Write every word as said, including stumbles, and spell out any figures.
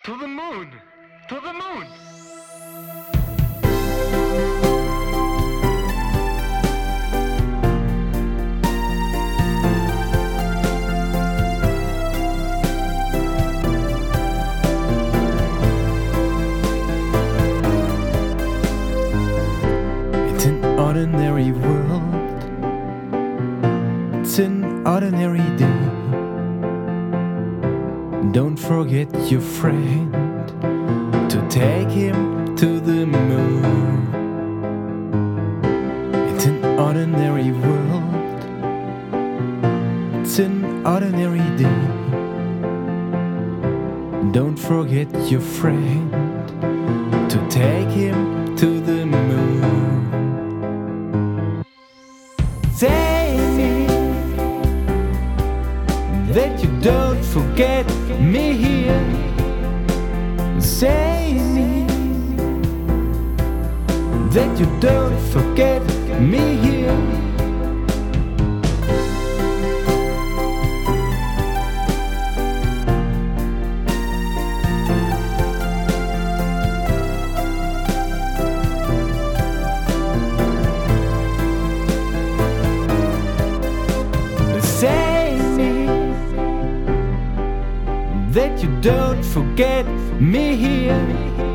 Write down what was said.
To the moon! To the moon! It's an ordinary world. It's an ordinary day. Don't forget your friend to take him to the moon. It's an ordinary world. It's an ordinary day. Don't forget your friend to take him to the moon. Say me that you don't forget me here. Say me that you don't forget me here. Say me that you don't forget me here.